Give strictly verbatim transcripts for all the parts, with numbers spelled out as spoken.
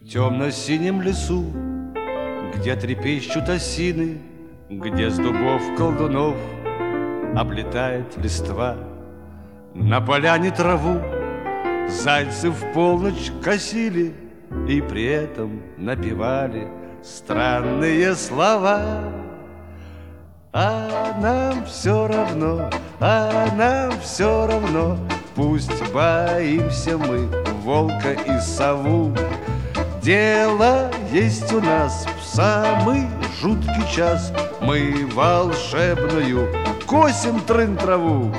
темно-синем лесу, где трепещут осины, где с дубов колдунов облетает листва. На поляне траву зайцы в полночь косили и при этом напевали странные слова. А нам все равно, а нам все равно, пусть боимся мы волка и сову. Дело есть у нас в самый жуткий час, мы волшебную косим трын-траву.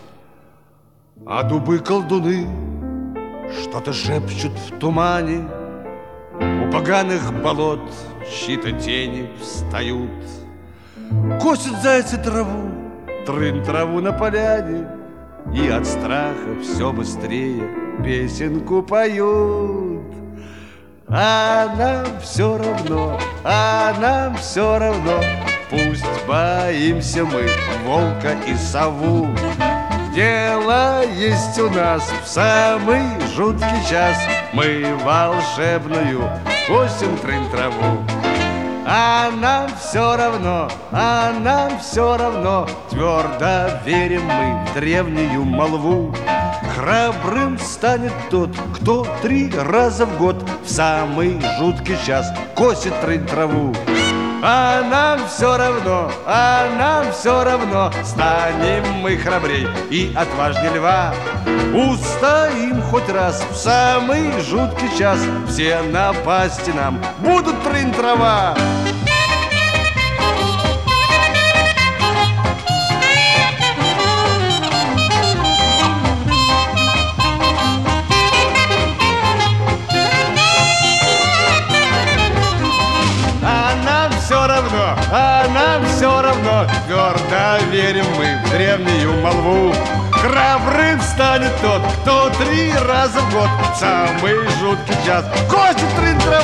А дубы-колдуны что-то шепчут в тумане, у поганых болот чьи-то тени встают. Косят зайцы траву, трын-траву на поляне, и от страха все быстрее песенку поют. А нам все равно, а нам все равно, пусть боимся мы волка и сову. Дело есть у нас в самый жуткий час, мы волшебную косим трын-траву. А нам все равно, а нам все равно, твердо верим мы в древнюю молву. Храбрым станет тот, кто три раза в год в самый жуткий час косит трын-траву. А нам все равно, а нам все равно, станем мы храбрей и отважней льва. Устоим хоть раз в самый жуткий час, все напасти нам будут трын-трава. Все равно, а нам все равно, твердо верим мы в древнюю молву. Храбрым станет тот, кто три раза в год в самый жуткий час косит трын-траву.